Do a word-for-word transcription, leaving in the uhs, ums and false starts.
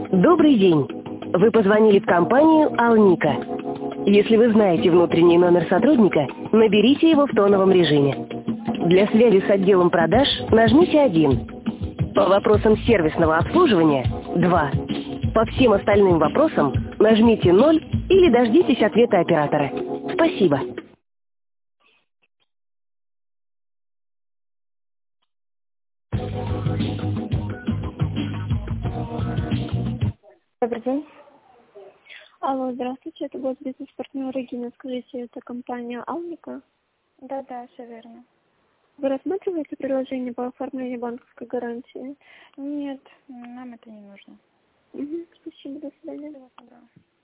Добрый день. Вы позвонили в компанию «Алника». Если вы знаете внутренний номер сотрудника, наберите его в тоновом режиме. Для связи с отделом продаж нажмите один. По вопросам сервисного обслуживания – два. По всем остальным вопросам нажмите ноль или дождитесь ответа оператора. Спасибо. Добрый день. Алло, здравствуйте, это будет бизнес-партнер Регина. Скажите, это компания «Алника»? Да, да, все верно. Вы рассматриваете предложение по оформлению банковской гарантии? Нет, нам это не нужно. Угу, спасибо, до свидания. Всего доброго.